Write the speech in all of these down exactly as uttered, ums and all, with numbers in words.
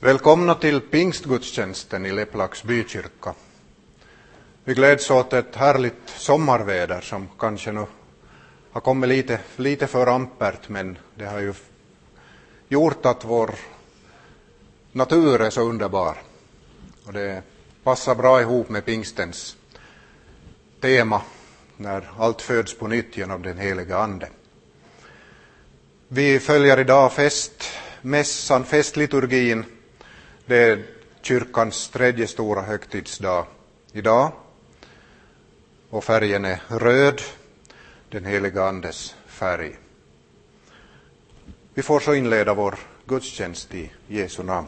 Välkomna till pingstgudstjänsten i Leplax bykyrka. Vi gläds åt ett härligt sommarväder som kanske nu har kommit lite, lite för ampert, men det har ju gjort att vår natur är så underbar. Och det passar bra ihop med pingstens tema när allt föds på nytt genom den heliga ande. Vi följer idag festmässan, festliturgin. Det är kyrkans tredje stora högtidsdag idag. Och färgen är röd, den heliga andes färg. Vi får så inleda vår gudstjänst i Jesu namn.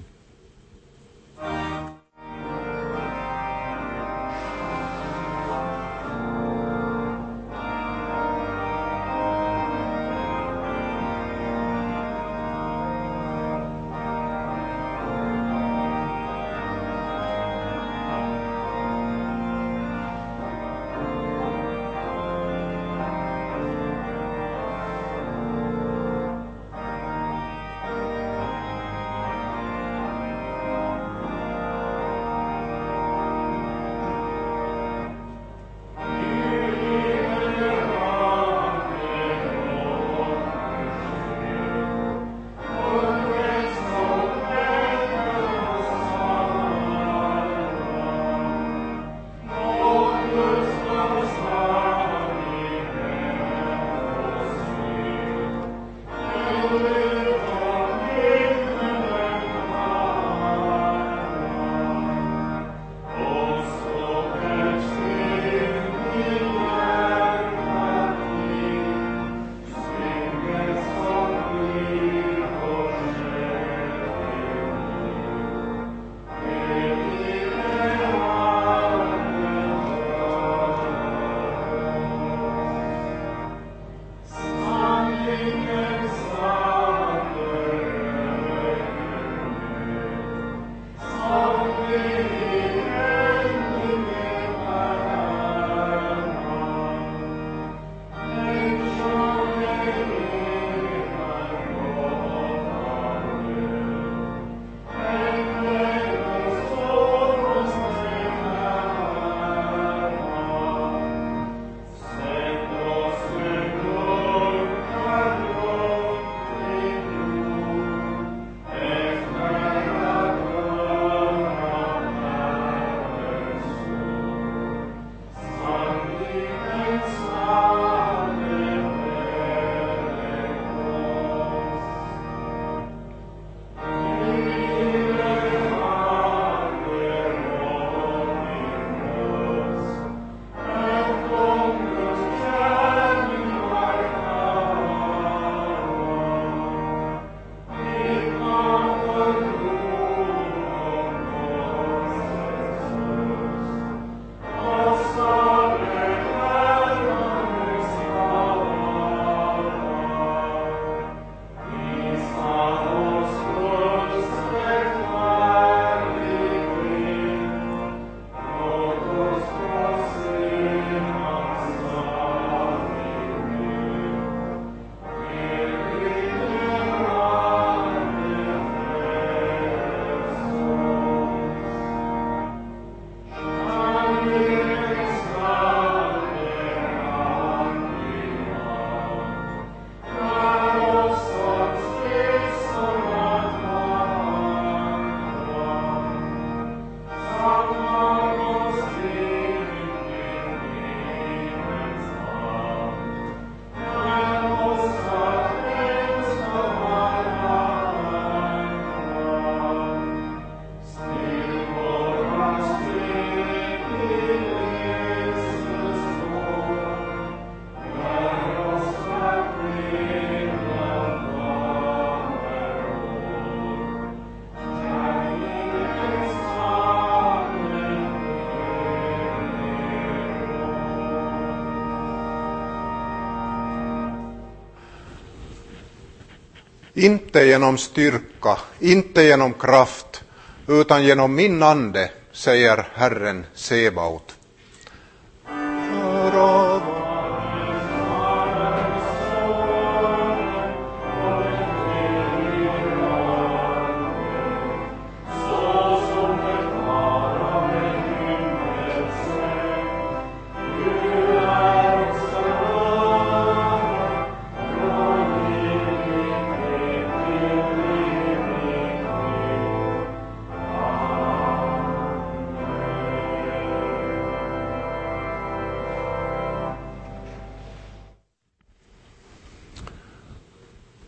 Inte genom styrka, inte genom kraft, utan genom min ande, säger Herren Sebaot.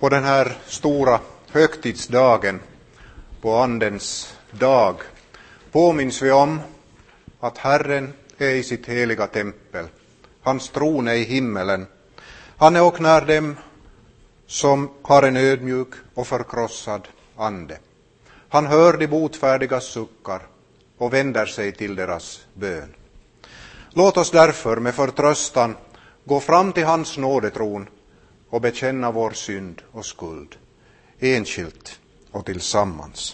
På den här stora högtidsdagen, på Andens dag, påminns vi om att Herren är i sitt heliga tempel. Hans tron är i himmelen. Han är och när dem som har en ödmjuk och förkrossad ande. Han hör de botfärdiga suckar och vänder sig till deras bön. Låt oss därför med förtröstan gå fram till hans nådetron och bekänna vår synd och skuld, enskilt och tillsammans.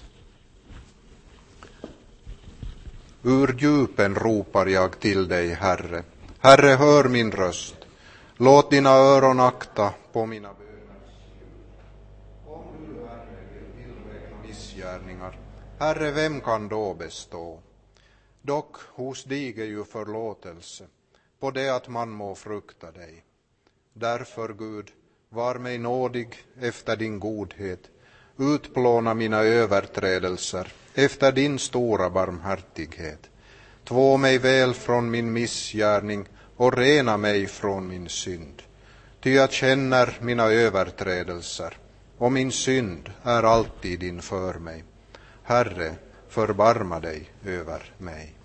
Ur djupen ropar jag till dig, Herre. Herre, hör min röst. Låt dina öron akta på mina böner. Om du, Herre, vill tillräkna missgärningar, Herre, vem kan då bestå? Dock hos dig är ju förlåtelse, på det att man må frukta dig. Därför, Gud, var mig nådig efter din godhet. Utplåna mina överträdelser efter din stora barmhärtighet. Två mig väl från min missgärning och rena mig från min synd. Ty jag känner mina överträdelser, och min synd är alltid inför mig. Herre, förbarma dig över mig.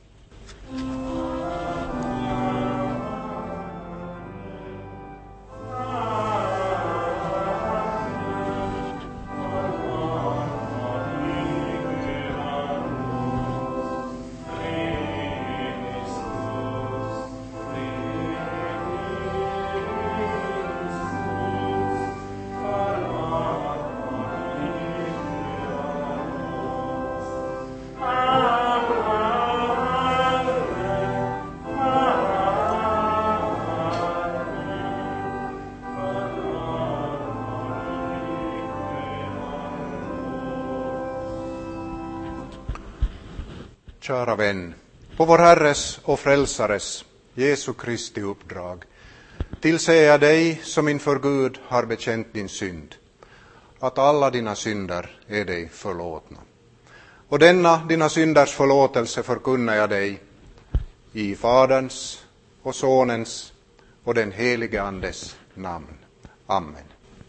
Kära vän, på vår Herres och Frälsares, Jesu Kristi uppdrag, tillsäger jag dig som inför Gud har bekänt din synd, att alla dina synder är dig förlåtna. Och denna dina synders förlåtelse förkunnar jag dig i Faderns och Sonens och den helige Andes namn. Amen.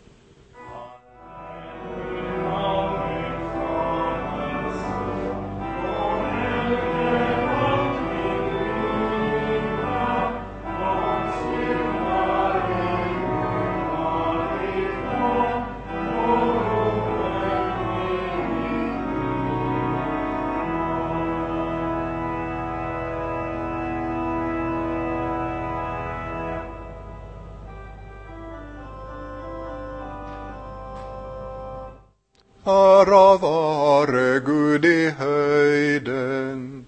Ära vare Gud i höjden.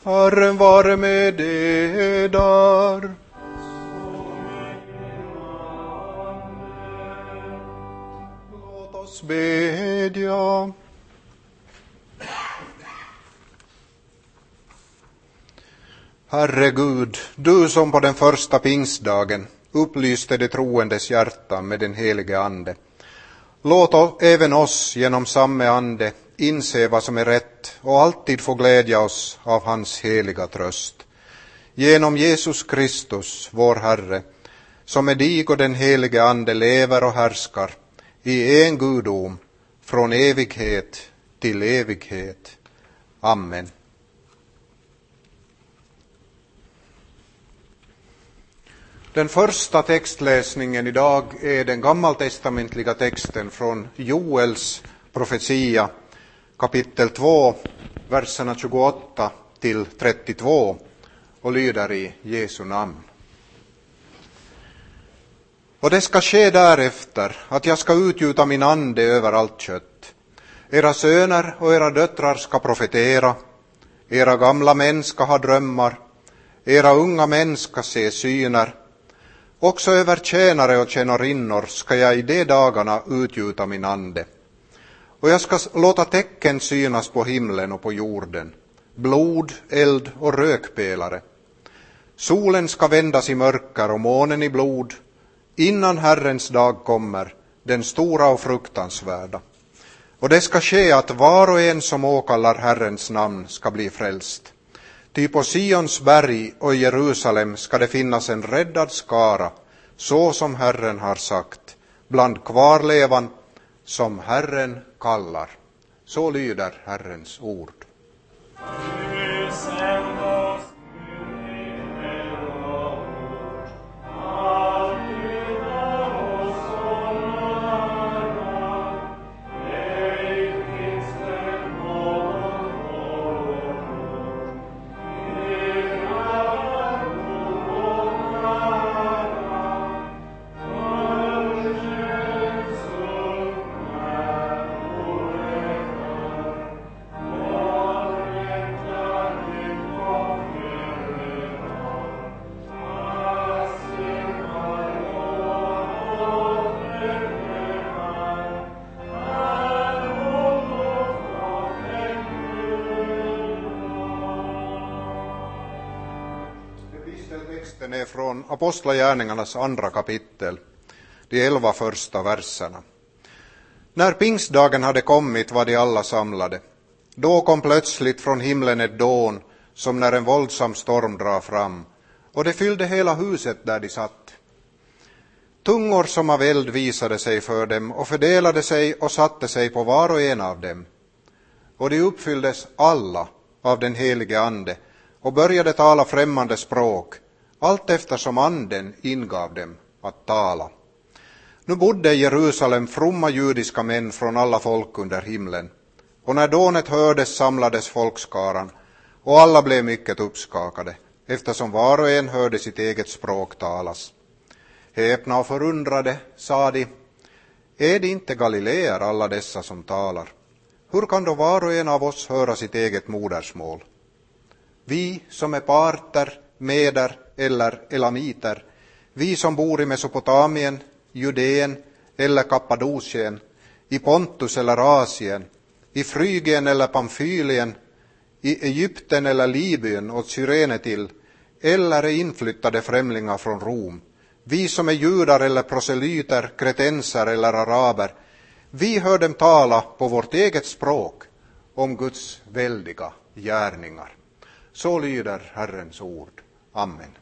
Herren vare med eder. Låt oss bedja. Herre Gud, du som på den första pingstdagen upplyste de troendes hjärtan med den helige ande. Låt även oss genom samme ande inse vad som är rätt och alltid få glädja oss av hans heliga tröst. Genom Jesus Kristus, vår Herre, som med dig och den helige ande lever och härskar i en gudom från evighet till evighet. Amen. Den första textläsningen idag är den gammaltestamentliga texten från Joels profetia, kapitel två, verserna tjugoåtta till trettiotvå, och lyder i Jesu namn. Och det ska ske därefter att jag ska utgjuta min ande över allt kött. Era söner och era döttrar ska profetera, era gamla män ska ha drömmar, era unga män ska se syner. Också över tjänare och tjänarinnor ska jag i de dagarna utgjuta min ande. Och jag ska låta tecken synas på himlen och på jorden, blod, eld och rökpelare. Solen ska vändas i mörker och månen i blod, innan Herrens dag kommer, den stora och fruktansvärda. Och det ska ske att var och en som åkallar Herrens namn ska bli frälst. Ty på Sions berg och i Jerusalem ska det finnas en räddad skara, så som Herren har sagt, bland kvarlevan som Herren kallar. Så lyder Herrens ord. Texten är från Apostlagärningarnas andra kapitel, de elva första verserna. När pingstdagen hade kommit var de alla samlade. Då kom plötsligt från himlen ett dån, som när en våldsam storm drar fram, och det fyllde hela huset där de satt. Tungor som av eld visade sig för dem och fördelade sig och satte sig på var och en av dem. Och de uppfylldes alla av den helige ande och började tala främmande språk, allt eftersom anden ingav dem att tala. Nu bodde i Jerusalem fromma judiska män från alla folk under himlen, och när dånet hördes samlades folkskaran, och alla blev mycket uppskakade, eftersom var och en hörde sitt eget språk talas. Häpna och förundrade, sa de, är det inte galileer alla dessa som talar? Hur kan då var och en av oss höra sitt eget modersmål? Vi som är parter, meder eller elamiter, vi som bor i Mesopotamien, Judeen eller Kappadokien, i Pontus eller Asien, i Frygien eller Pamfylien, i Egypten eller Libyen och Cyrene till, eller är inflyttade främlingar från Rom, vi som är judar eller proselyter, kretenser eller araber, vi hör dem tala på vårt eget språk om Guds väldiga gärningar. Så lyder Herrens ord. Amen.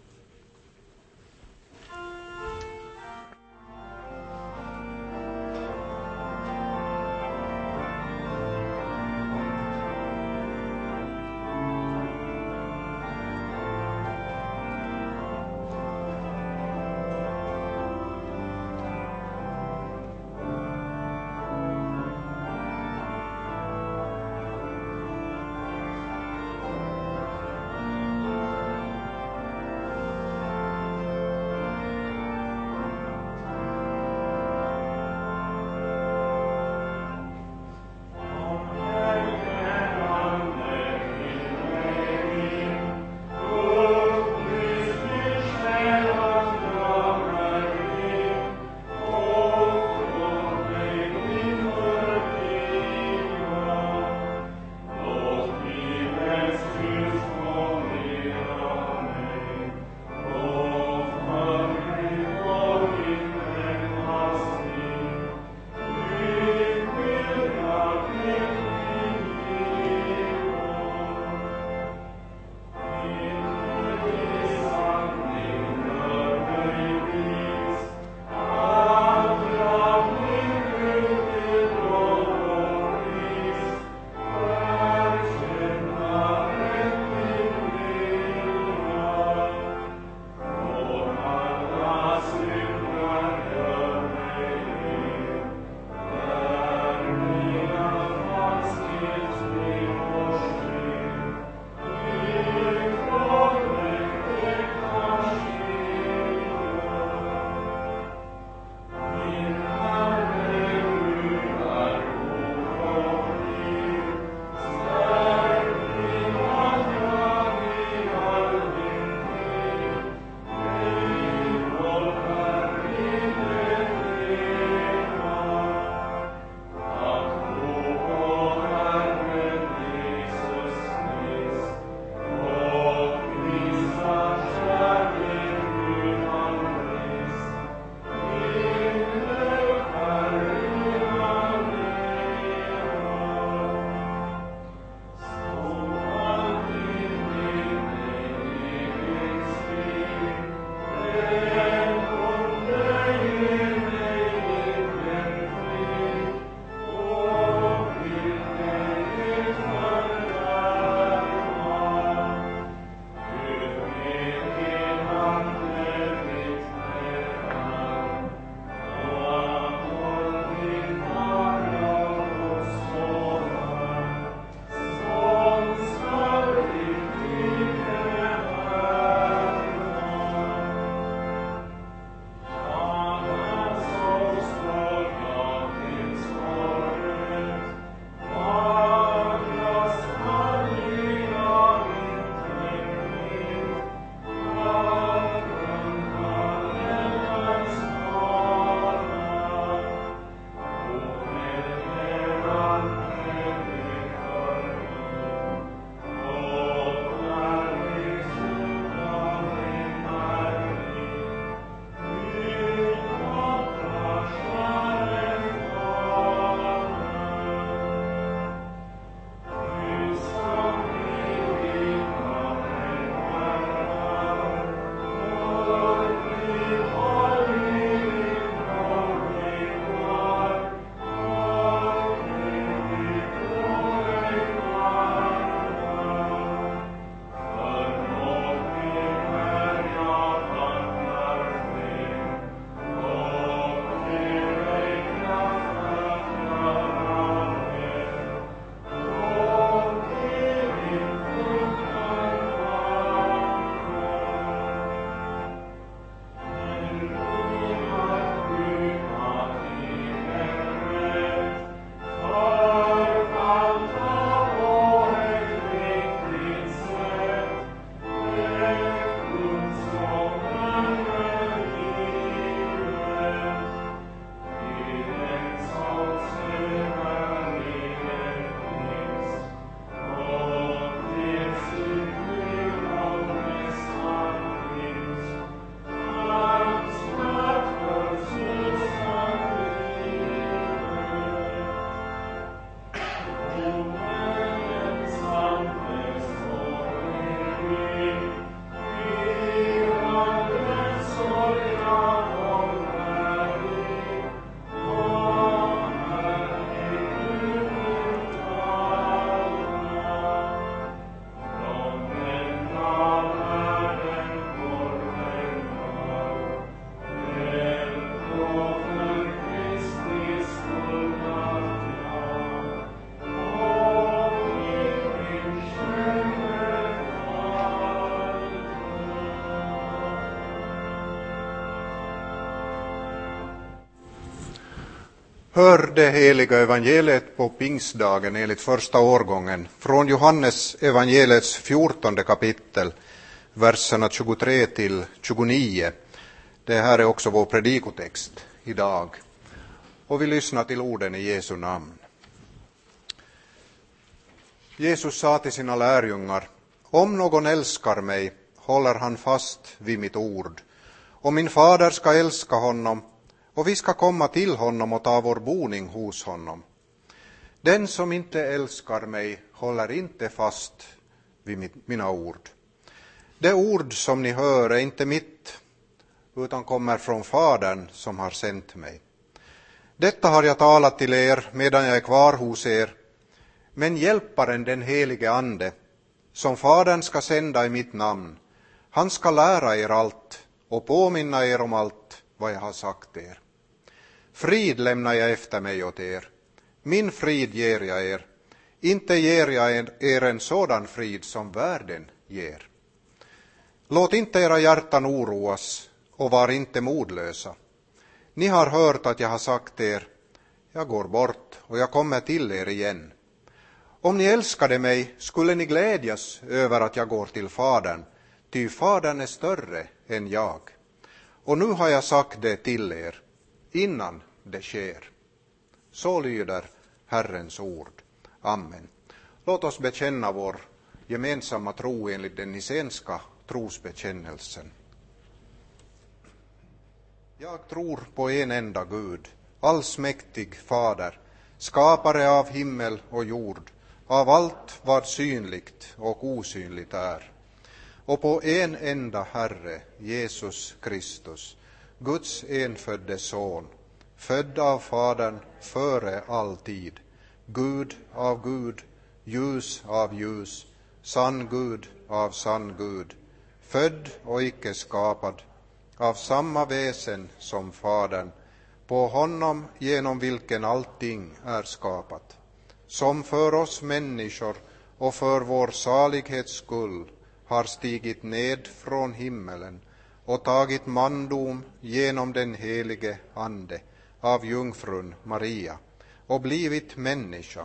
Hör det heliga evangeliet på pingstdagen enligt första årgången från Johannes evangeliets fjortonde kapitel, verserna tjugotre till tjugonio. Det här är också vår predikotext idag. Och vi lyssnar till orden i Jesu namn. Jesus sa till sina lärjungar: om någon älskar mig håller han fast vid mitt ord. Och min fader ska älska honom, och vi ska komma till honom och ta vår boning hos honom. Den som inte älskar mig håller inte fast vid mina ord. Det ord som ni hör är inte mitt, utan kommer från Fadern som har sänt mig. Detta har jag talat till er medan jag är kvar hos er. Men hjälparen, den helige Ande, som Fadern ska sända i mitt namn, han ska lära er allt och påminna er om allt vad jag har sagt er. Frid lämnar jag efter mig åt er. Min frid ger jag er. Inte ger jag er en sådan frid som världen ger. Låt inte era hjärtan oroas och var inte modlösa. Ni har hört att jag har sagt er: jag går bort och jag kommer till er igen. Om ni älskade mig skulle ni glädjas över att jag går till Fadern, ty Fadern är större än jag. Och nu har jag sagt det till er, innan det sker. Så lyder Herrens ord. Amen. Låt oss bekänna vår gemensamma tro enligt den nicenska trosbekännelsen. Jag tror på en enda Gud, allsmäktig Fader, skapare av himmel och jord, av allt vad synligt och osynligt är. Och på en enda Herre, Jesus Kristus, Guds enfödde son, född av Fadern före all tid, Gud av Gud, ljus av ljus, sann Gud av sann Gud, född och icke skapad, av samma väsen som Fadern, på honom genom vilken allting är skapat, som för oss människor och för vår salighets skull har stigit ned från himmelen och tagit mandom genom den helige Ande av jungfrun Maria och blivit människa,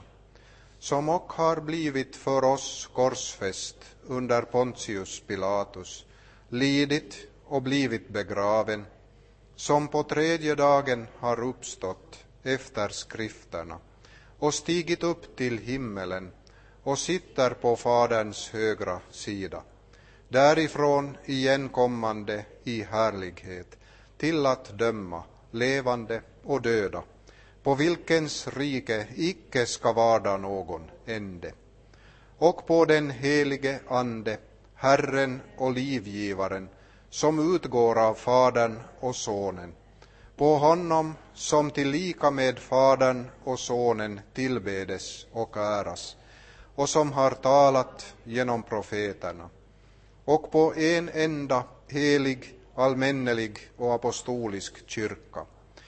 som och har blivit för oss korsfäst under Pontius Pilatus, lidit och blivit begraven, som på tredje dagen har uppstått efter skrifterna och stigit upp till himmelen och sitter på Faderns högra sida, därifrån igenkommande i härlighet till att döma levande och döda, på vilkens rike icke ska varda någon ände. Och på den helige Ande, Herren och livgivaren, som utgår av Fadern och Sonen, på honom som tillika med Fadern och Sonen tillbedes och äras, och som har talat genom profeterna, och på en enda helig, allmännelig och apostolisk kyrka.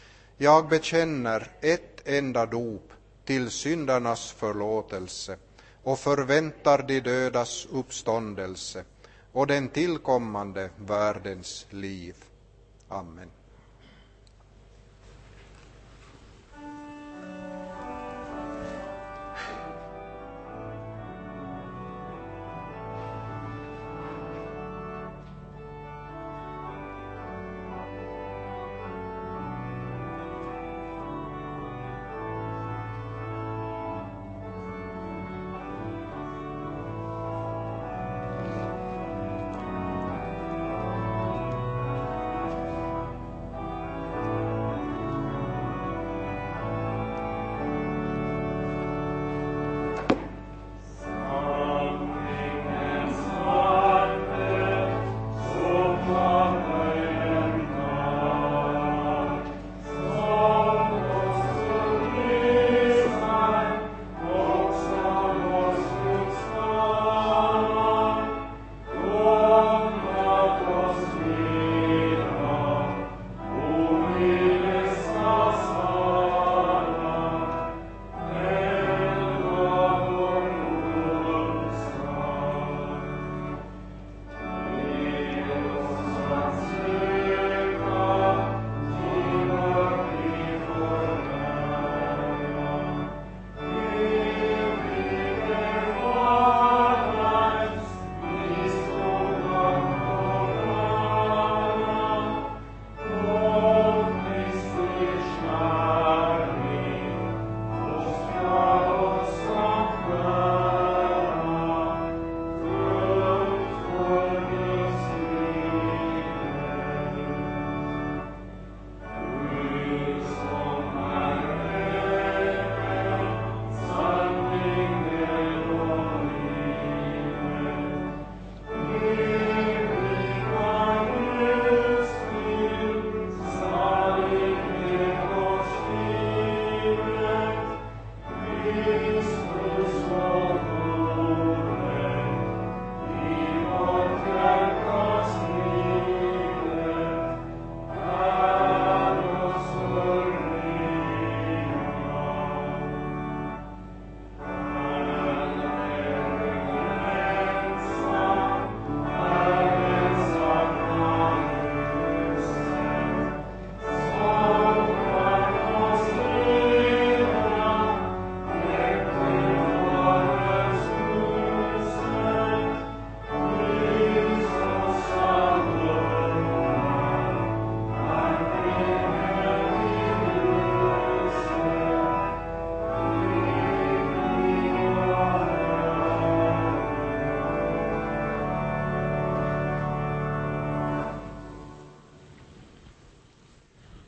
Jag bekänner ett enda dop till syndarnas förlåtelse och förväntar de dödas uppståndelse och den tillkommande världens liv. Amen.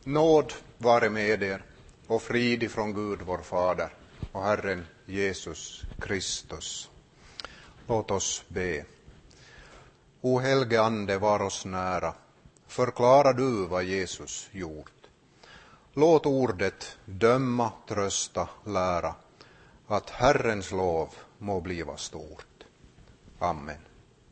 Nåd vare med er och frid ifrån Gud vår Fader och Herren Jesus Kristus. Låt oss be. O helge Ande, var oss nära. Förklara du vad Jesus gjort. Låt ordet döma, trösta, lära, att Herrens lov må bliva stort. Amen.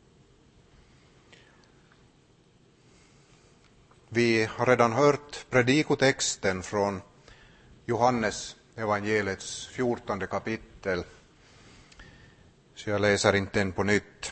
Vi har redan hört predikotexten från Johannes evangeliets fjortonde kapitel, så jag läser inte den på nytt.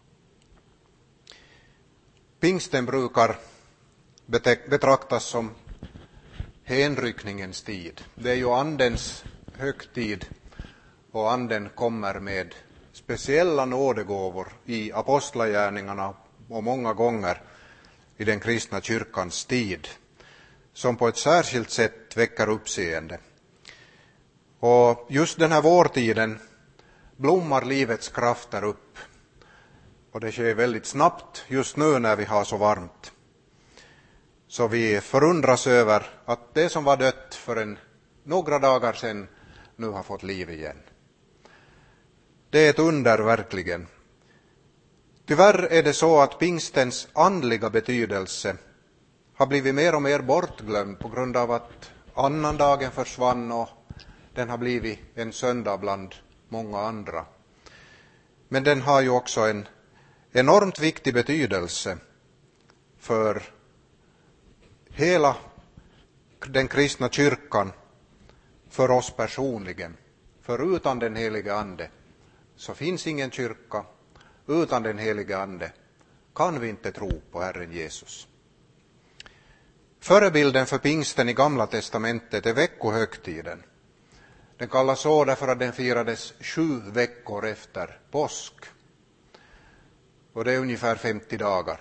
Pingsten brukar betraktas som hänryckningens tid. Det är ju andens högtid och anden kommer med speciella nådegåvor i apostlagärningarna och många gånger i den kristna kyrkans tid, som på ett särskilt sätt väcker uppseende. Och just den här vårtiden blommar livets krafter upp. Och det sker väldigt snabbt just nu när vi har så varmt. Så vi förundras över att det som var dött för en, några dagar sedan nu har fått liv igen. Det är ett under verkligen. Tyvärr är det så att pingstens andliga betydelse har blivit mer och mer bortglömd på grund av att annandagen försvann och den har blivit en söndag bland många andra. Men den har ju också en enormt viktig betydelse för hela den kristna kyrkan, för oss personligen. För utan den heliga ande så finns ingen kyrka. Utan den heliga ande kan vi inte tro på Herren Jesus. Förebilden för pingsten i Gamla testamentet är veckohögtiden. Den kallas så därför att den firades sju veckor efter påsk. Och det är ungefär femtio dagar.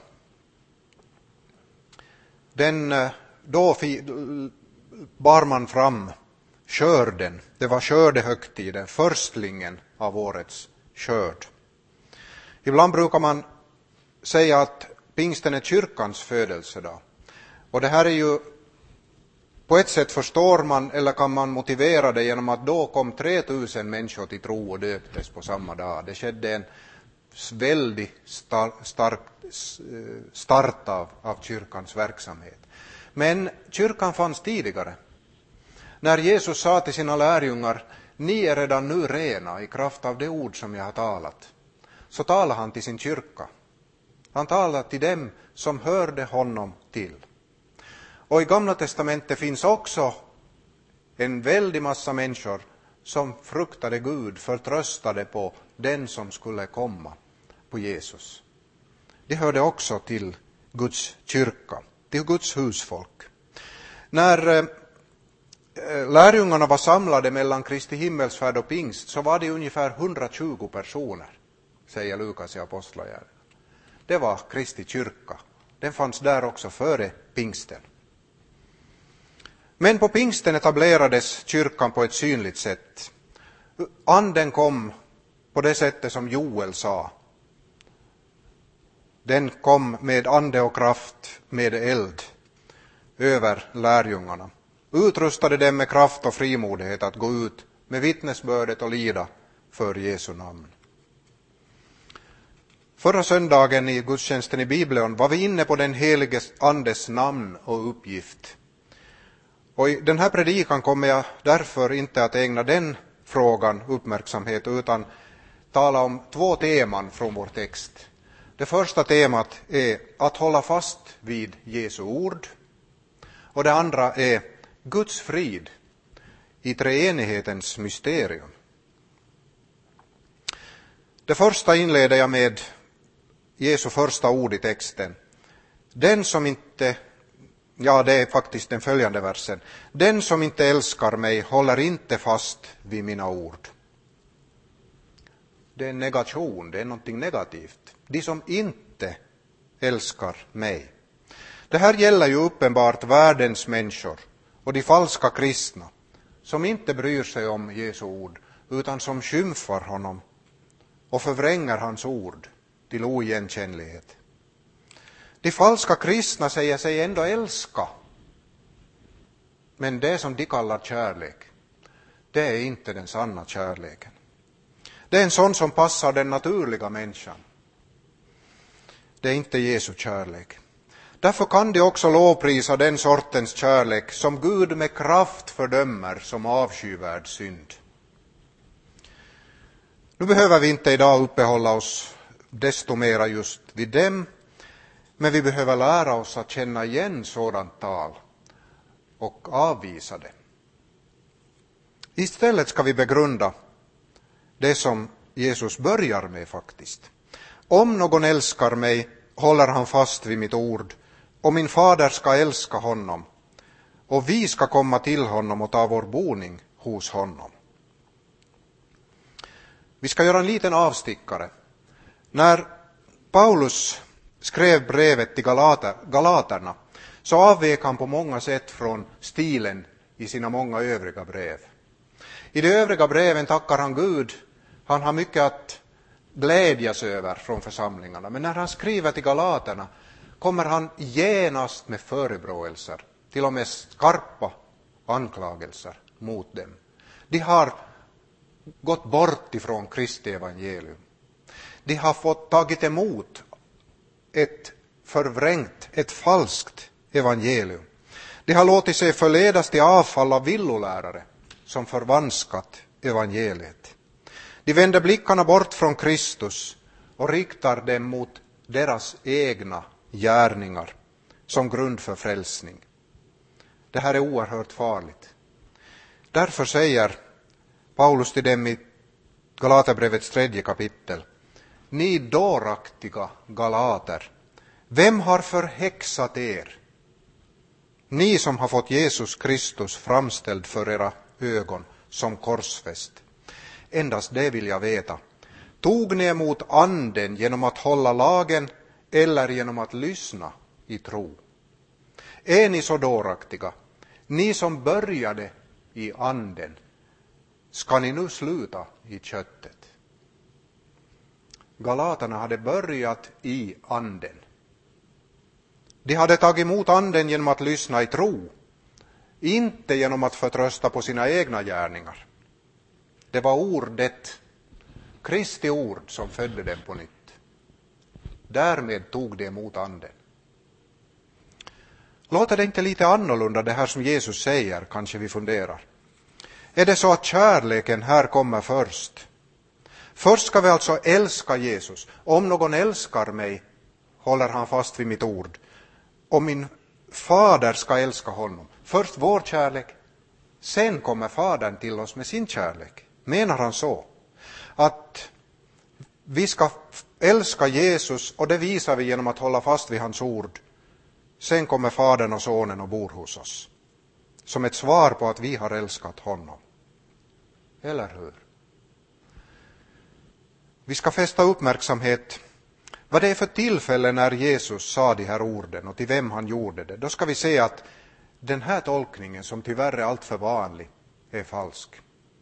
Den, då bar man fram skörden. Det var skördehögtiden, förstlingen av årets skörd. Ibland brukar man säga att pingsten är kyrkans födelsedag. Och det här är ju, på ett sätt förstår man eller kan man motivera det genom att då kom tre tusen människor till tro och döptes på samma dag. Det skedde en väldigt star, stark start av, av kyrkans verksamhet. Men kyrkan fanns tidigare. När Jesus sa till sina lärjungar, ni är redan nu rena i kraft av det ord som jag har talat, så talade han till sin kyrka. Han talade till dem som hörde honom till. Och i Gamla testamentet finns också en väldig massa människor som fruktade Gud, förtröstade på den som skulle komma, på Jesus. De hörde också till Guds kyrka, till Guds husfolk. När eh, lärjungarna var samlade mellan Kristi himmelsfärd och pingst så var det ungefär hundratjugo personer, säger Lukas i Apostlagärningarna. Det var Kristi kyrka. Den fanns där också före pingsten. Men på pingsten etablerades kyrkan på ett synligt sätt. Anden kom på det sättet som Joel sa. Den kom med ande och kraft, med eld, över lärjungarna. Utrustade dem med kraft och frimodighet att gå ut med vittnesbördet och lida för Jesu namn. Förra söndagen i gudstjänsten i Bibeln var vi inne på den helige andes namn och uppgift. Och i den här predikan kommer jag därför inte att ägna den frågan uppmärksamhet utan tala om två teman från vår text. Det första temat är att hålla fast vid Jesu ord. Och det andra är Guds frid i treenighetens mysterium. Det första inleder jag med Jesu första ord i texten. Den som inte, ja det är faktiskt den följande versen. Den som inte älskar mig håller inte fast vid mina ord. Det är en negation, det är någonting negativt. De som inte älskar mig. Det här gäller ju uppenbart världens människor och de falska kristna som inte bryr sig om Jesu ord utan som skymfar honom och förvränger hans ord till oigenkännlighet. De falska kristna säger sig ändå älska Men det som de kallar kärlek, det är inte den sanna kärleken. Det är en sån som passar den naturliga människan. Det är inte Jesu kärlek. Därför kan de också lovprisa den sortens kärlek som Gud med kraft fördömer som avskyvärd synd. Nu behöver vi inte idag uppehålla oss desto mera just vid dem, men vi behöver lära oss att känna igen sådant tal och avvisa det. Istället ska vi begrunda det som Jesus börjar med faktiskt. Om någon älskar mig håller han fast vid mitt ord, och min fader ska älska honom, och vi ska komma till honom och ta vår boning hos honom. Vi ska göra en liten avstickare. När Paulus skrev brevet till Galater, Galaterna så avvek han på många sätt från stilen i sina många övriga brev. I de övriga breven tackar han Gud. Han har mycket att glädjas över från församlingarna. Men när han skriver till Galaterna kommer han genast med förebråelser, till och med skarpa anklagelser mot dem. De har gått bort ifrån Kristi evangelium. De har fått tagit emot ett förvrängt, ett falskt evangelium. De har låtit sig förledas till avfall av villolärare som förvanskat evangeliet. De vänder blickarna bort från Kristus och riktar dem mot deras egna gärningar som grund för frälsning. Det här är oerhört farligt. Därför säger Paulus till dem i Galaterbrevets tredje kapitel: ni dåraktiga galater, vem har förhäxat er? Ni som har fått Jesus Kristus framställd för era ögon som korsfäst. Endast det vill jag veta. Tog ni emot anden genom att hålla lagen eller genom att lyssna i tro? Är ni så dåraktiga? Ni som började i anden, ska ni nu sluta i köttet? Galaterna hade börjat i anden. De hade tagit emot anden genom att lyssna i tro, inte genom att förtrösta på sina egna gärningar. Det var ordet, Kristi ord, som födde dem på nytt. Därmed tog de emot anden. Låter det inte lite annorlunda det här som Jesus säger, kanske vi funderar. Är det så att kärleken här kommer först? Först ska vi alltså älska Jesus. Om någon älskar mig håller han fast vid mitt ord. Och min fader ska älska honom. Först vår kärlek, sen kommer fadern till oss med sin kärlek. Menar han så? Att vi ska älska Jesus, och det visar vi genom att hålla fast vid hans ord. Sen kommer fadern och sonen och bor hos oss. Som ett svar på att vi har älskat honom. Eller hur? Vi ska fästa uppmärksamhet vad det är för tillfälle när Jesus sa de här orden och till vem han gjorde det. Då ska vi se att den här tolkningen, som tyvärr är allt för vanlig, är falsk.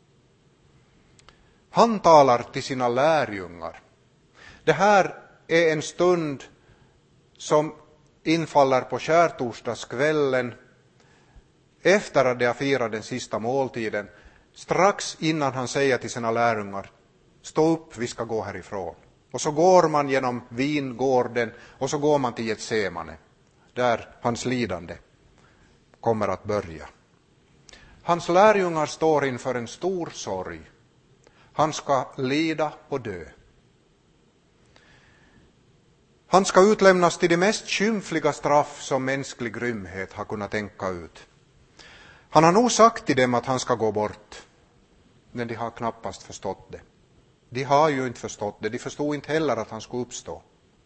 Han talar till sina lärjungar. Det här är en stund som infaller på skärtorsdagskvällen efter att de har firat den sista måltiden. Strax innan han säger till sina lärjungar: stå upp, vi ska gå härifrån. Och så går man genom vingården och så går man till Getsemane, där hans lidande kommer att börja. Hans lärjungar står inför en stor sorg. Han ska lida och dö. Han ska utlämnas till det mest skymfliga straff som mänsklig grymhet har kunnat tänka ut. Han har nog sagt till dem att han ska gå bort, men de har knappast förstått det. De har ju inte förstått det. De förstod inte heller att han skulle uppstå.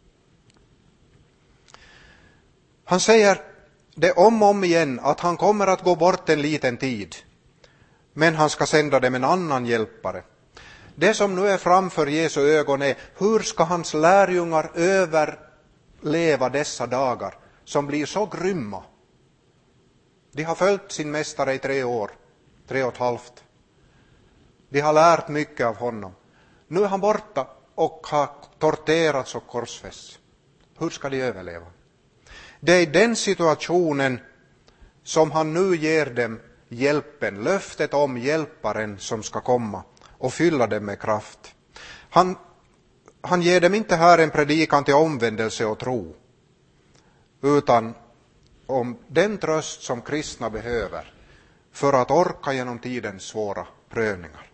Han säger det om och om igen att han kommer att gå bort en liten tid, men han ska sända dem en annan hjälpare. Det som nu är framför Jesu ögon är: hur ska hans lärjungar överleva dessa dagar som blir så grymma? De har följt sin mästare i tre år, tre och ett halvt. De har lärt mycket av honom. Nu är han borta och har torterats och korsfästs. Hur ska de överleva? Det är i den situationen som han nu ger dem hjälpen, löftet om hjälparen som ska komma och fylla dem med kraft. Han, han ger dem inte här en predikan till omvändelse och tro, utan om den tröst som kristna behöver för att orka genom tidens svåra prövningar.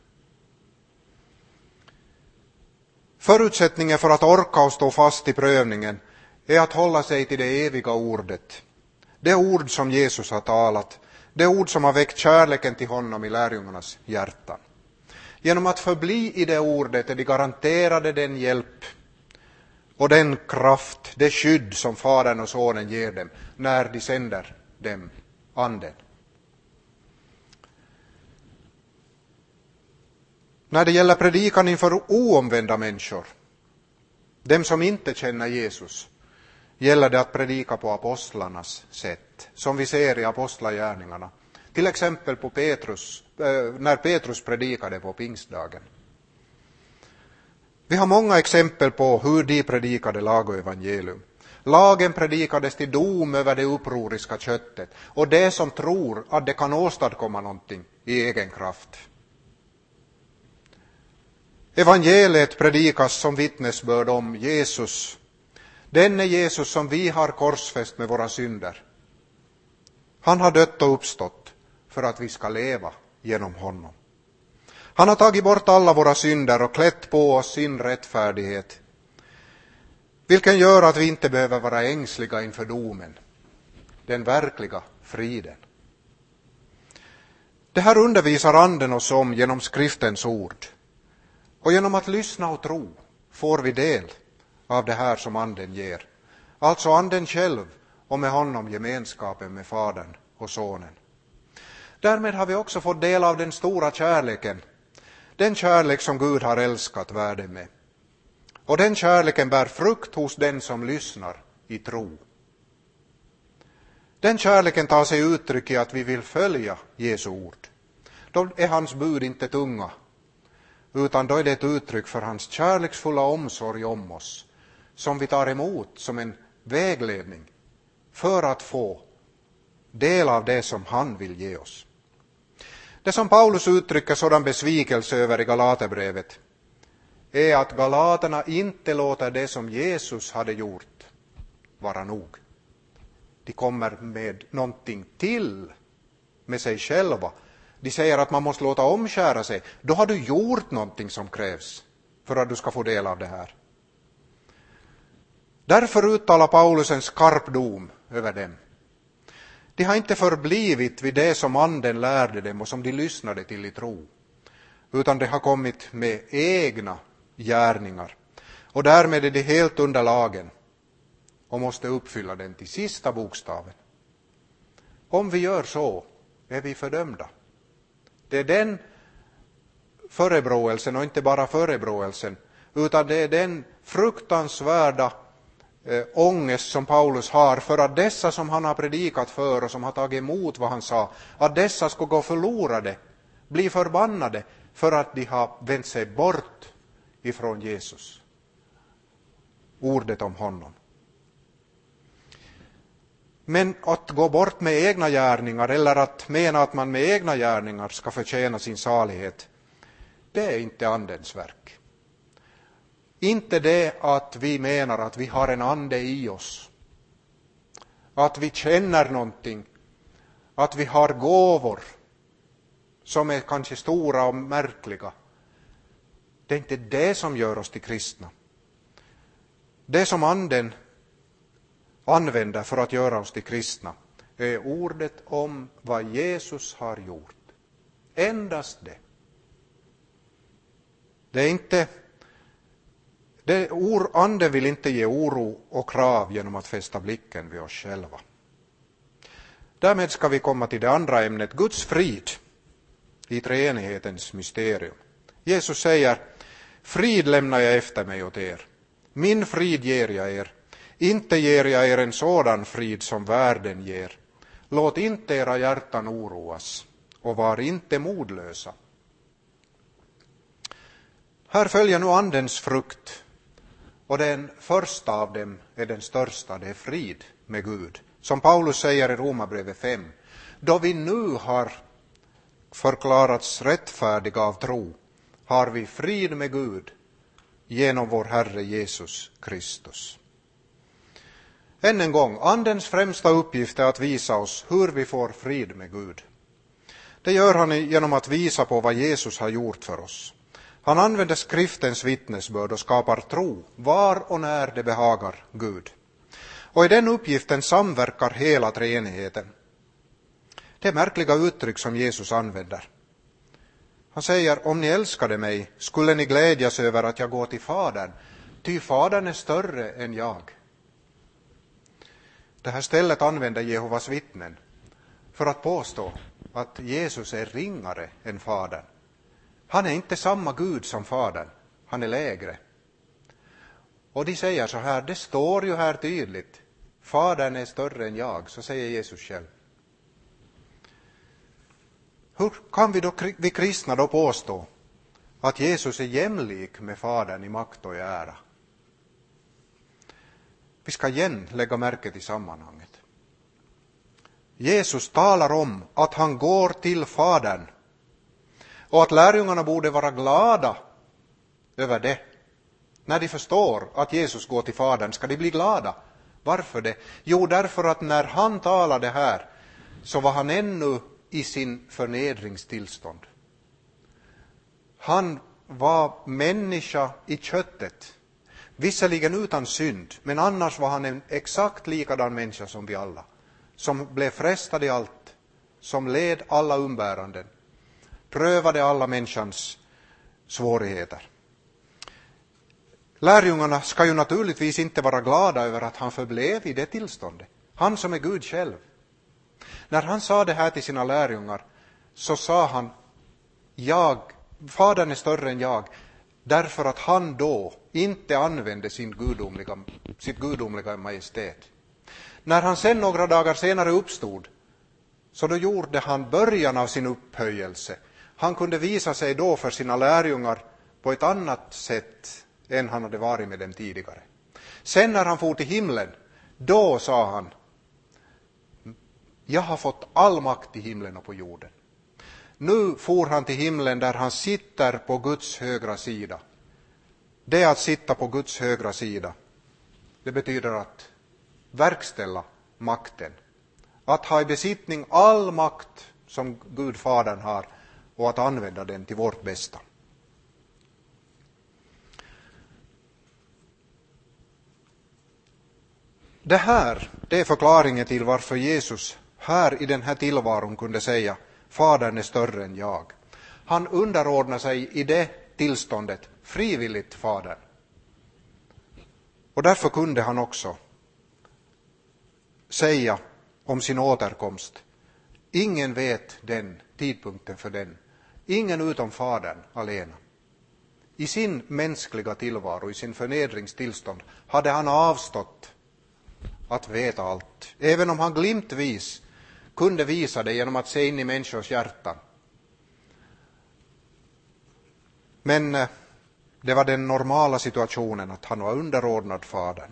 Förutsättningen för att orka och stå fast i prövningen är att hålla sig till det eviga ordet. Det ord som Jesus har talat, det ord som har väckt kärleken till honom i lärjungarnas hjärtan. Genom att förbli i det ordet är de garanterade den hjälp och den kraft, det skydd som Fadern och Sonen ger dem när de sänder dem anden. När det gäller predikan inför oomvända människor, dem som inte känner Jesus, gäller det att predika på apostlarnas sätt, som vi ser i apostlagärningarna. Till exempel på Petrus, när Petrus predikade på pingstdagen. Vi har många exempel på hur de predikade lag och evangelium. Lagen predikades till dom över det upproriska köttet och det som tror att det kan åstadkomma någonting i egen kraft. Evangeliet predikas som vittnesbörd om Jesus. Den är Jesus som vi har korsfäst med våra synder. Han har dött och uppstått för att vi ska leva genom honom. Han har tagit bort alla våra synder och klätt på oss sin rättfärdighet, vilken gör att vi inte behöver vara ängsliga inför domen, den verkliga friden. Det här undervisar anden oss om genom skriftens ord. Och genom att lyssna och tro får vi del av det här som anden ger. Alltså anden själv och med honom gemenskapen med Fadern och Sonen. Därmed har vi också fått del av den stora kärleken. Den kärlek som Gud har älskat världen med. Och den kärleken bär frukt hos den som lyssnar i tro. Den kärleken tar sig uttryck i att vi vill följa Jesu ord. Då är hans bud inte tunga, utan då är det ett uttryck för hans kärleksfulla omsorg om oss, som vi tar emot som en vägledning för att få del av det som han vill ge oss. Det som Paulus uttrycker sådan besvikelse över i Galaterbrevet är att galaterna inte låter det som Jesus hade gjort vara nog. De kommer med någonting till med sig själva. De säger att man måste låta omskära sig. Då har du gjort någonting som krävs för att du ska få del av det här. Därför uttalar Paulus en skarp dom över dem. De har inte förblivit vid det som anden lärde dem och som de lyssnade till i tro, utan de har kommit med egna gärningar. Och därmed är de helt under lagen och måste uppfylla den till sista bokstaven. Om vi gör så är vi fördömda. Det är den förebråelsen, och inte bara förebråelsen, utan det är den fruktansvärda eh, ångest som Paulus har för att dessa som han har predikat för och som har tagit emot vad han sa, att dessa ska gå förlorade, bli förbannade för att de har vänt sig bort ifrån Jesus. Ordet om honom. Men att gå bort med egna gärningar eller att mena att man med egna gärningar ska förtjäna sin salighet, det är inte andens verk. Inte det att vi menar att vi har en ande i oss, att vi känner någonting, att vi har gåvor som är kanske stora och märkliga. Det är inte det som gör oss till kristna. Det som anden använder för att göra oss till kristna är ordet om vad Jesus har gjort. Endast det. Det är inte det or, anden vill inte ge oro och krav genom att fästa blicken vid oss själva. Därmed ska vi komma till det andra ämnet, Guds frid i treenighetens mysterium. Jesus säger: frid lämnar jag efter mig åt er. Min frid ger jag er. Inte ger jag er en sådan frid som världen ger. Låt inte era hjärtan oroas och var inte modlösa. Här följer nu andens frukt, och den första av dem är den största, det är frid med Gud. Som Paulus säger i Romarbrevet fem, Då vi nu har förklarats rättfärdiga av tro, har vi frid med Gud genom vår Herre Jesus Kristus. Än en gång, Andens främsta uppgift är att visa oss hur vi får frid med Gud. Det gör han genom att visa på vad Jesus har gjort för oss. Han använder skriftens vittnesbörd och skapar tro var och när det behagar Gud. Och i den uppgiften samverkar hela treenigheten. Det är märkliga uttryck som Jesus använder. Han säger, om ni älskade mig skulle ni glädjas över att jag går till Fadern, ty Fadern är större än jag. Det här stället använder Jehovas vittnen för att påstå att Jesus är ringare än Fadern. Han är inte samma Gud som Fadern, han är lägre. Och de säger så här, det står ju här tydligt, Fadern är större än jag, så säger Jesus själv. Hur kan vi då, vi kristna då påstå att Jesus är jämlik med Fadern i makt och i ära? Vi ska igen lägga märke till sammanhanget. Jesus talar om att han går till Fadern och att lärjungarna borde vara glada över det. När de förstår att Jesus går till Fadern ska de bli glada. Varför det? Jo, därför att när han talade här så var han ännu i sin förnedringstillstånd. Han var människa i köttet. Visserligen utan synd, men annars var han en exakt likadan människa som vi alla. Som blev frestad i allt, som led alla umbäranden, prövade alla människans svårigheter. Lärjungarna ska ju naturligtvis inte vara glada över att han förblev i det tillståndet. Han som är Gud själv. När han sa det här till sina lärjungar så sa han, jag, Fadern är större än jag, därför att han då inte använde sin gudomliga, sitt gudomliga majestät. När han sen några dagar senare uppstod, så då gjorde han början av sin upphöjelse. Han kunde visa sig då för sina lärjungar på ett annat sätt än han hade varit med dem tidigare. Sen när han for till himlen, då sa han, jag har fått all makt i himlen och på jorden. Nu for han till himlen där han sitter på Guds högra sida. Det att sitta på Guds högra sida, det betyder att verkställa makten. Att ha i besittning all makt som Gud Fadern har och att använda den till vårt bästa. Det här, det är förklaringen till varför Jesus här i den här tillvaron kunde säga, Fadern är större än jag. Han underordnar sig i det tillståndet frivilligt Fadern. Och därför kunde han också säga om sin återkomst, ingen vet den, tidpunkten för den. Ingen utom Fadern alena. I sin mänskliga tillvaro, i sin förnedringstillstånd, hade han avstått att veta allt. Även om han glimtvis kunde visa det genom att se in i människors hjärtan. Men det var den normala situationen att han var underordnad Fadern.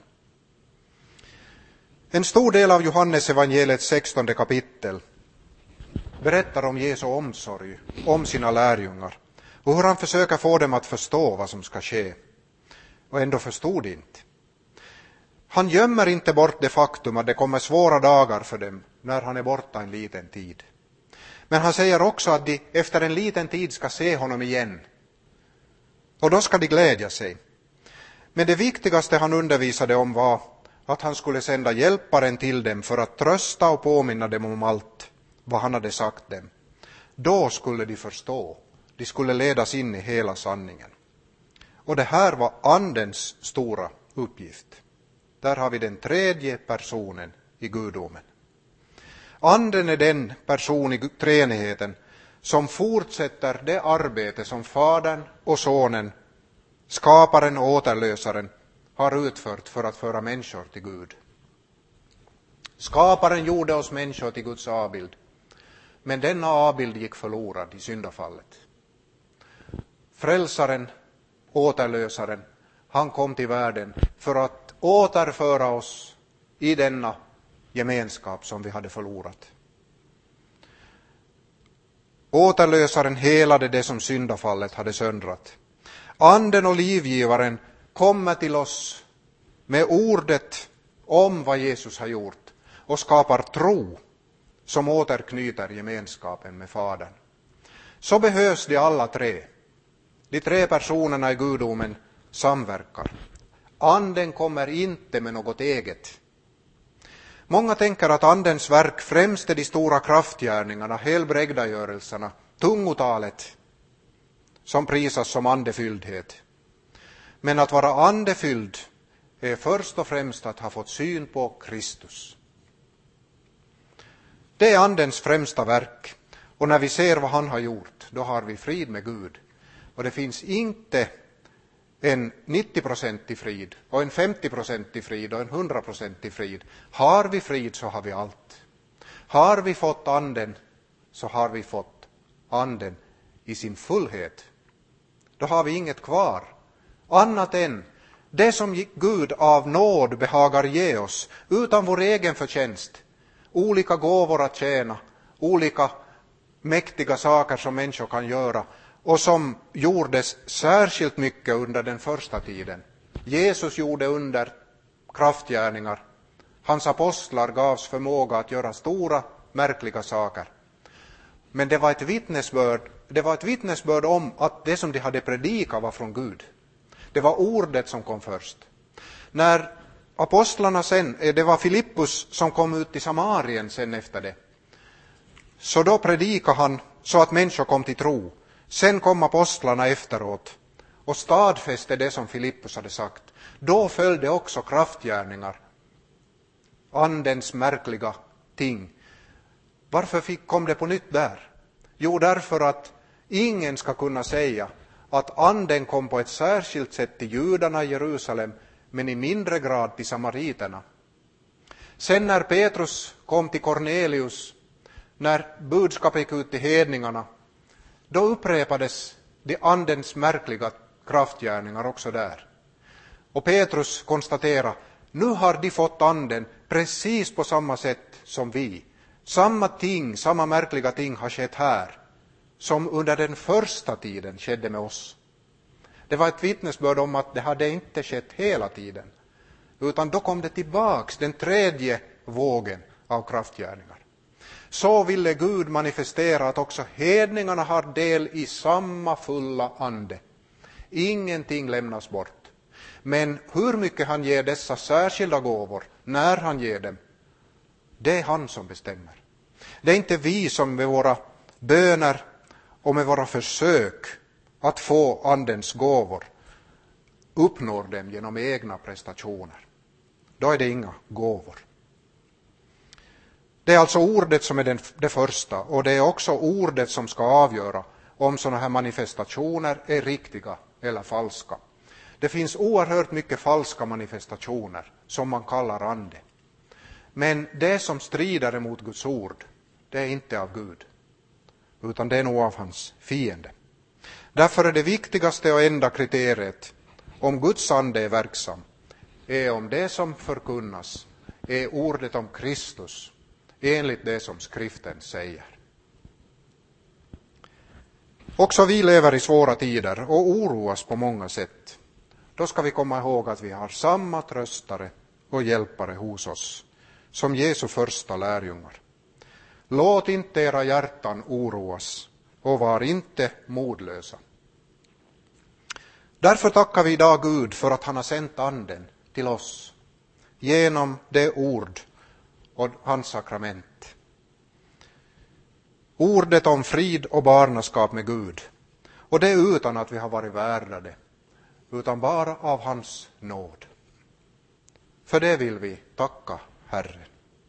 En stor del av Johannes evangeliets sextonde kapitel berättar om Jesu omsorg om sina lärjungar och hur han försöker få dem att förstå vad som ska ske. Och ändå förstod de inte. Han gömmer inte bort det faktum att det kommer svåra dagar för dem när han är borta en liten tid. Men han säger också att de efter en liten tid ska se honom igen. Och då ska de glädja sig. Men det viktigaste han undervisade om var att han skulle sända hjälparen till dem för att trösta och påminna dem om allt vad han hade sagt dem. Då skulle de förstå. De skulle ledas in i hela sanningen. Och det här var andens stora uppgift. Där har vi den tredje personen i gudomen. Anden är den person i treenigheten som fortsätter det arbete som Fadern och Sonen, skaparen och återlösaren, har utfört för att föra människor till Gud. Skaparen gjorde oss människor till Guds avbild, men denna avbild gick förlorad i syndafallet. Frälsaren, återlösaren, han kom till världen för att återföra oss i denna gemenskap som vi hade förlorat. Återlösaren helade det som syndafallet hade söndrat. Anden och livgivaren kommer till oss med ordet om vad Jesus har gjort och skapar tro som återknyter gemenskapen med Fadern. Så behövs de alla tre. De tre personerna i gudomen samverkar. Anden kommer inte med något eget. Många tänker att andens verk främst är de stora kraftgärningarna, helbrägdagörelserna, tungotalet som prisas som andefylldhet. Men att vara andefylld är först och främst att ha fått syn på Kristus. Det är andens främsta verk, och när vi ser vad han har gjort, då har vi frid med Gud. Och det finns inte en nittio-procentig frid och en femtio-procentig frid och en hundra-procentig frid. Har vi frid så har vi allt. Har vi fått anden så har vi fått anden i sin fullhet. Då har vi inget kvar annat än det som Gud av nåd behagar ge oss utan vår egen förtjänst. Olika gåvor att tjäna, olika mäktiga saker som människor kan göra och som gjordes särskilt mycket under den första tiden. Jesus gjorde under kraftgärningar. Hans apostlar gavs förmåga att göra stora, märkliga saker. Men det var ett vittnesbörd, det var ett vittnesbörd om att det som de hade predikat var från Gud. Det var ordet som kom först. När apostlarna sen, det var Filippus som kom ut till Samarien sen efter det. Så då predikade han så att människor kom till tro. Sen kom apostlarna efteråt och stadfäste det som Filippus hade sagt. Då följde också kraftgärningar, andens märkliga ting. Varför fick, kom det på nytt där? Jo, därför att ingen ska kunna säga att anden kom på ett särskilt sätt till judarna i Jerusalem, men i mindre grad till samariterna. Sen när Petrus kom till Cornelius, när budskapet gick ut till hedningarna, då upprepades de andens märkliga kraftgärningar också där. Och Petrus konstaterar, nu har de fått anden precis på samma sätt som vi. Samma ting, samma märkliga ting har skett här som under den första tiden skedde med oss. Det var ett vittnesbörd om att det hade inte skett hela tiden, utan då kom det tillbaks, den tredje vågen av kraftgärningar. Så ville Gud manifestera att också hedningarna har del i samma fulla ande. Ingenting lämnas bort. Men hur mycket han ger dessa särskilda gåvor, när han ger dem, det är han som bestämmer. Det är inte vi som med våra böner och med våra försök att få andens gåvor uppnår dem genom egna prestationer. Då är det inga gåvor. Det är alltså ordet som är den, det första, och det är också ordet som ska avgöra om sådana här manifestationer är riktiga eller falska. Det finns oerhört mycket falska manifestationer som man kallar ande. Men det som strider emot Guds ord, det är inte av Gud, utan det är nog av hans fiende. Därför är det viktigaste och enda kriteriet om Guds ande är verksam är om det som förkunnas är ordet om Kristus enligt det som skriften säger. Också vi lever i svåra tider och oroas på många sätt. Då ska vi komma ihåg att vi har samma tröstare och hjälpare hos oss som Jesu första lärjungar. Låt inte era hjärtan oroas och var inte modlösa. Därför tackar vi idag Gud för att han har sänt anden till oss genom det ord och hans sakrament. Ordet om frid och barnaskap med Gud. Och det utan att vi har varit värda det, utan bara av hans nåd. För det vill vi tacka Herren.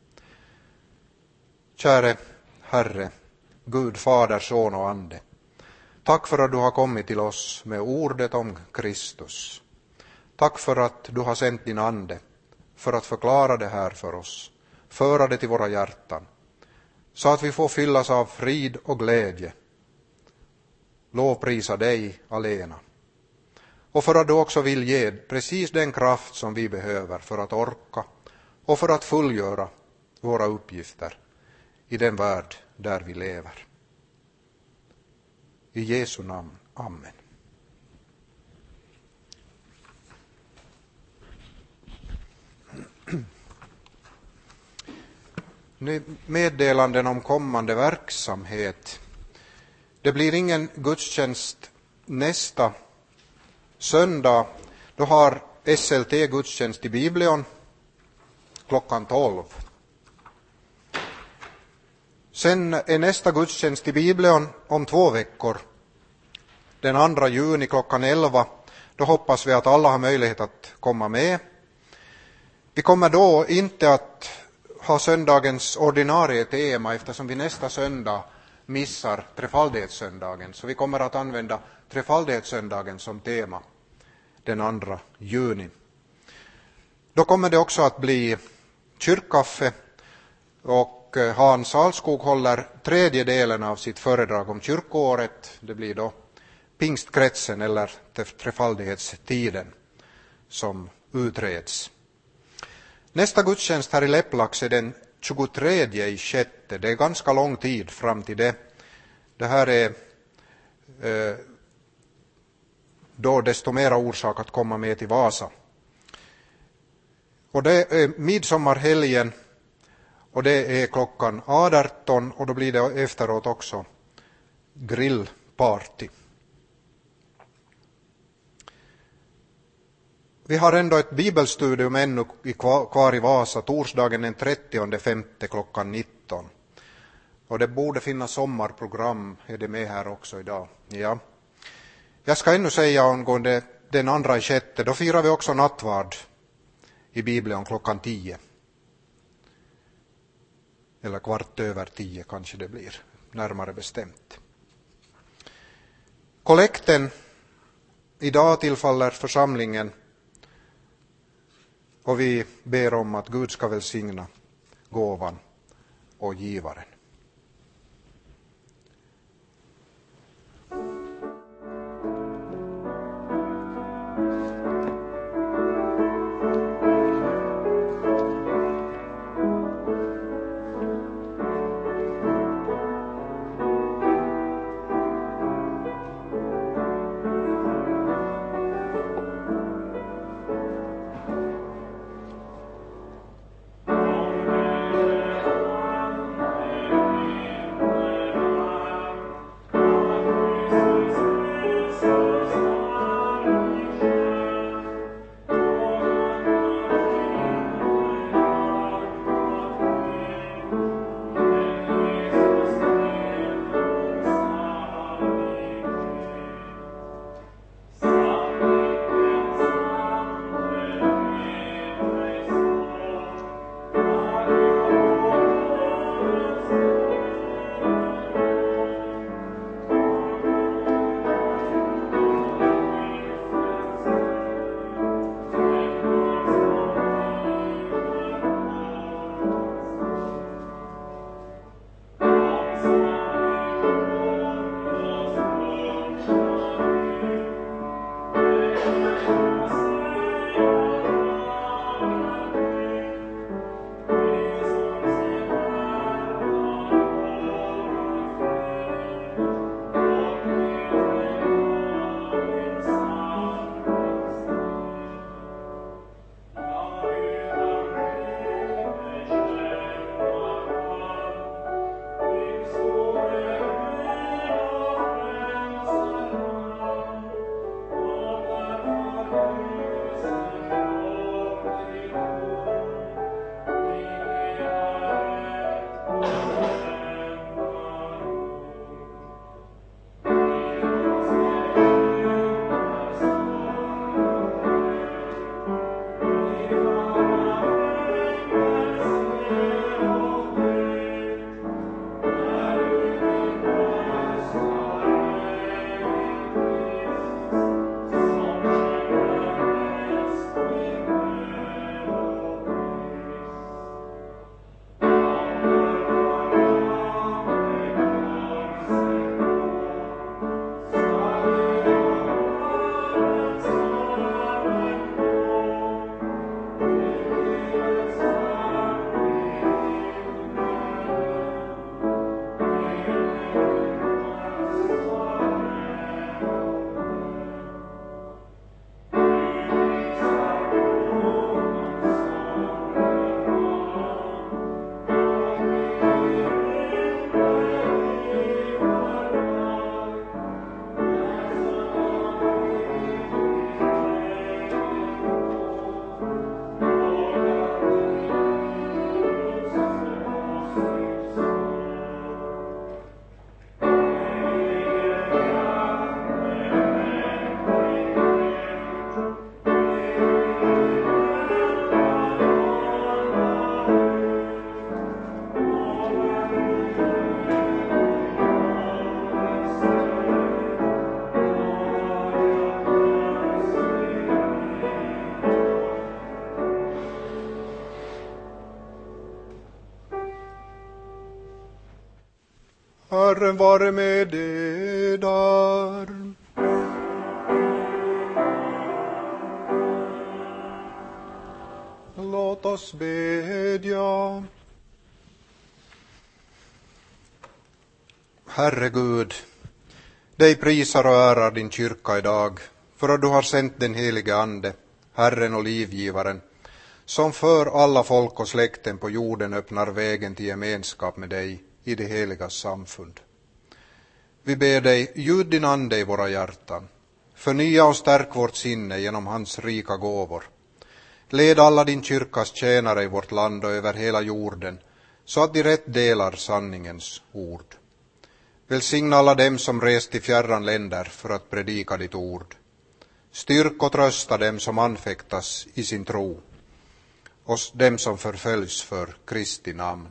Käre Herre, Gud, Fader, Son och Ande. Tack för att du har kommit till oss med ordet om Kristus. Tack för att du har sänt din ande för att förklara det här för oss. Föra det till våra hjärtan. Så att vi får fyllas av frid och glädje. Lovprisa dig alena. Och för att du också vill ge precis den kraft som vi behöver för att orka och för att fullgöra våra uppgifter i den värld där vi lever. I Jesu namn. Amen. Meddelanden om kommande verksamhet. Det blir ingen gudstjänst nästa söndag. Då har S L T gudstjänst i Biblion klockan tolv. Sen är nästa gudstjänst i Biblion om två veckor. Den andra juni klockan elva. Då hoppas vi att alla har möjlighet att komma med. Vi kommer då inte att ha söndagens ordinarie tema eftersom vi nästa söndag missar trefaldighetssöndagen. Så vi kommer att använda trefaldighetssöndagen som tema den andra juni. Då kommer det också att bli kyrkkaffe och Hans Alskog håller tredje delen av sitt föredrag om kyrkoåret. Det blir då pingstkretsen eller trefaldighetstiden som utreds. Nästa gudstjänst här i Lepplax är den tjugotredje i sjätte. Det är ganska lång tid fram till det. Det här är eh, då desto mera orsak att komma med till Vasa. Och det är midsommarhelgen och det är klockan arton och då blir det efteråt också grillparty. Vi har ändå ett bibelstudium ännu kvar i Vasa torsdagen den trettionde femte klockan nitton. Och det borde finnas sommarprogram, är det med här också idag. Ja. Jag ska ännu säga angående den andra i sjätte, då firar vi också nattvard i Bibeln klockan tio. Eller kvart över tio kanske det blir, närmare bestämt. Kollekten idag tillfaller församlingen. Och vi ber om att Gud ska välsigna gåvan och givaren. Herren vare med eder. Låt oss bedja. Herre Gud, dig prisar och ärar din kyrka idag, för att du har sänt den helige Ande, Herren och livgivaren, som för alla folk och släkten på jorden öppnar vägen till gemenskap med dig i det heliga samfund. Vi ber dig, ljud din ande i våra hjärtan, förnya och stärk vårt sinne genom hans rika gåvor. Led alla din kyrkas tjänare i vårt land och över hela jorden, så att de rätt delar sanningens ord. Välsigna alla dem som rest till fjärran länder för att predika ditt ord. Styrk och trösta dem som anfäktas i sin tro, och dem som förföljs för Kristi namn.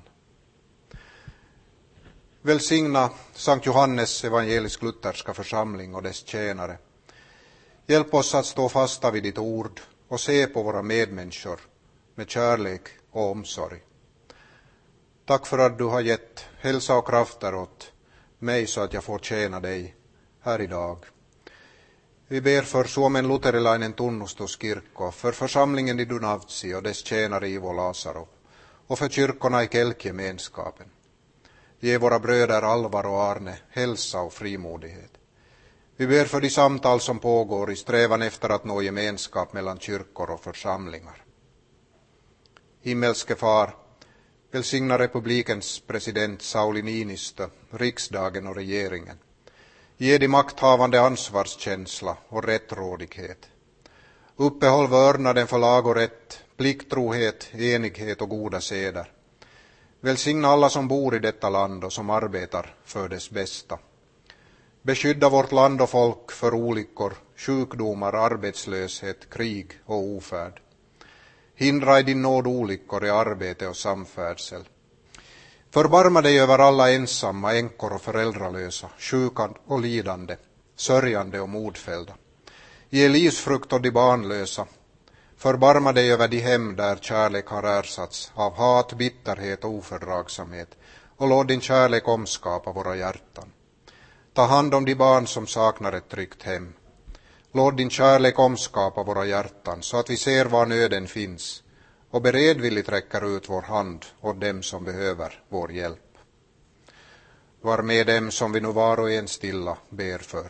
Välsigna Sankt Johannes evangelisk-lutherska församling och dess tjänare. Hjälp oss att stå fasta vid ditt ord och se på våra medmänniskor med kärlek och omsorg. Tack för att du har gett hälsa och krafter åt mig så att jag får tjäna dig här idag. Vi ber för Suomen luterilainen tunnustuskirkko, för församlingen i Dunavtsi och dess tjänare Ivo Lasarov, och för kyrkorna i Kelkgemenskapen. Ge våra bröder Alvar och Arne hälsa och frimodighet. Vi ber för de samtal som pågår i strävan efter att nå gemenskap mellan kyrkor och församlingar. Himmelske far, välsigna republikens president Sauli Niinistö, riksdagen och regeringen. Ge de makthavande ansvarskänsla och rättrådighet. Uppehåll vördnaden för lag och rätt, plikttrohet, enighet och goda seder. Välsigna alla som bor i detta land och som arbetar för dess bästa. Beskydda vårt land och folk för olyckor, sjukdomar, arbetslöshet, krig och ofärd. Hindra i din nåd olyckor i arbete och samfärdsel. Förbarma dig över alla ensamma, änkor och föräldralösa, sjuka och lidande, sörjande och modfällda. Ge livsfrukt åt de barnlösa. Förbarma dig över de hem där kärlek har ersatts av hat, bitterhet och ofördragsamhet, och låt din kärlek omskapa våra hjärtan. Ta hand om de barn som saknar ett tryggt hem. Låt din kärlek omskapa våra hjärtan så att vi ser var nöden finns och beredvilligt räcker ut vår hand åt dem som behöver vår hjälp. Var med dem som vi nu var och en stilla ber för.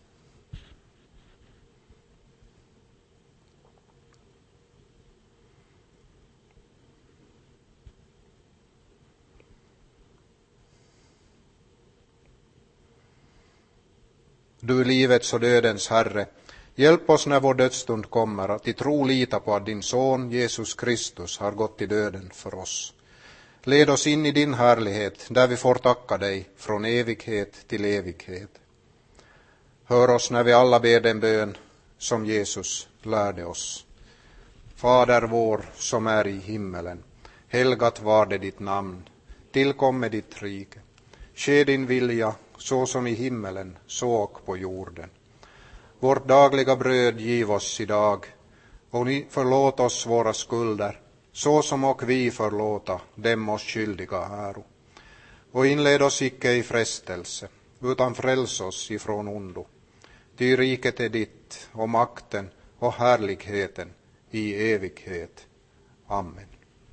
Du är livets och dödens Herre, hjälp oss när vår dödsstund kommer att i tro lita på att din son Jesus Kristus har gått i döden för oss. Led oss in i din härlighet där vi får tacka dig från evighet till evighet. Hör oss när vi alla ber den bön som Jesus lärde oss. Fader vår som är i himmelen, helgat var det ditt namn, tillkomme ditt rike. Ske din vilja så som i himmelen, så och på jorden. Vårt dagliga bröd giv oss idag, och ni förlåt oss våra skulder, så som och vi förlåta dem oss skyldiga äro. Och inled oss icke i frestelse, utan fräls oss ifrån ondo. Ty riket är ditt, och makten och härligheten i evighet. Amen.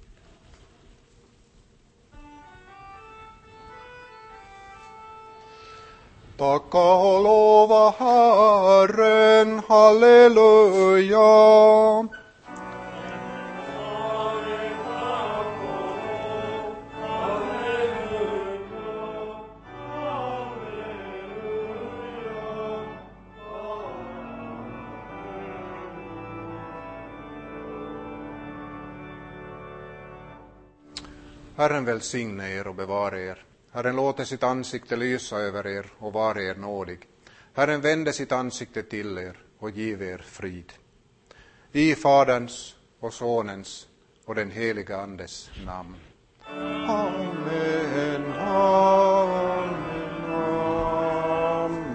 Tacka och lova Herren, halleluja. Herren välsigne er och bevara er. Herren låter sitt ansikte lysa över er och vara er nådig. Herren vände sitt ansikte till er och giv er frid. I Faderns och Sonens och den heliga Andes namn. Amen, amen, amen.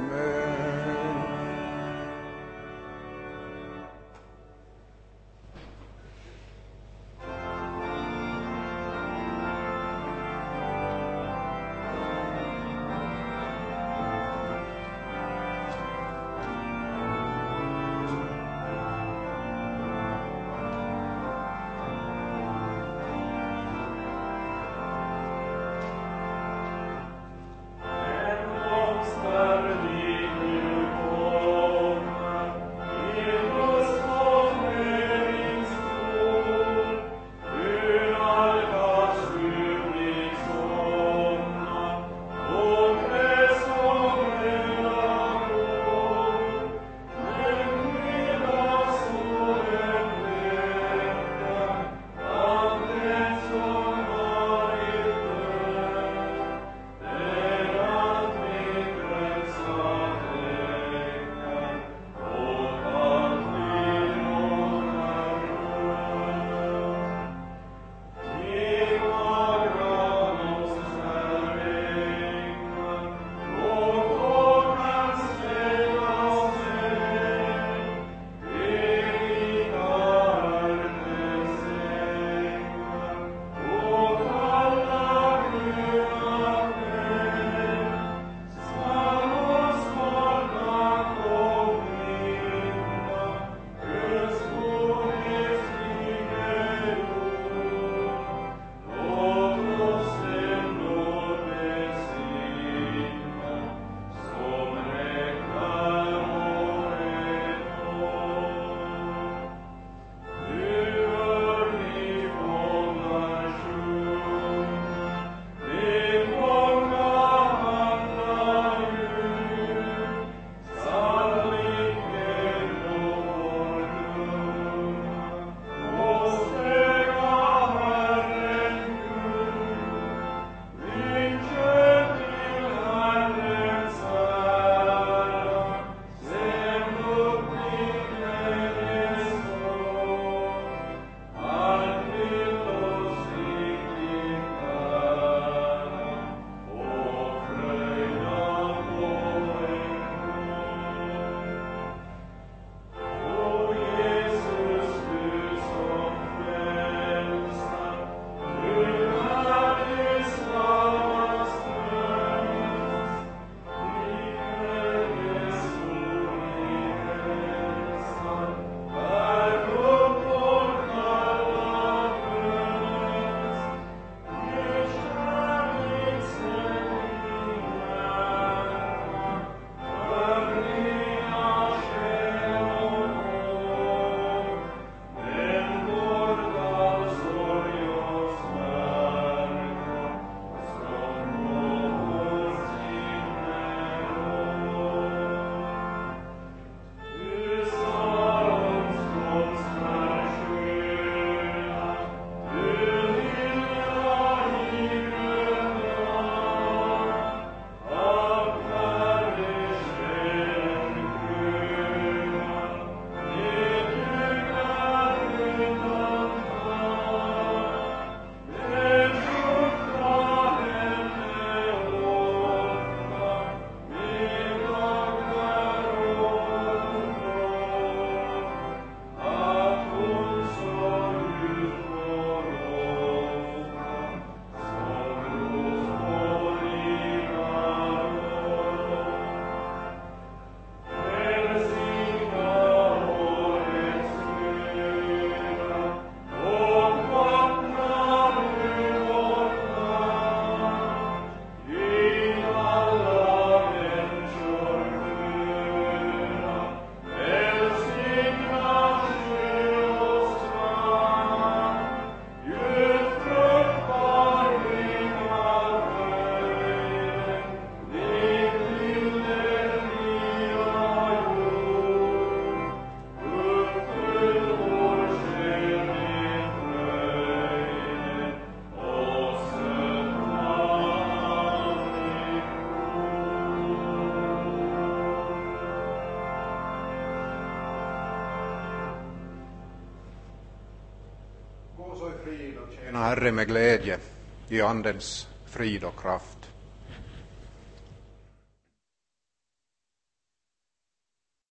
Tjäna Herre med glädje i Andens frid och kraft.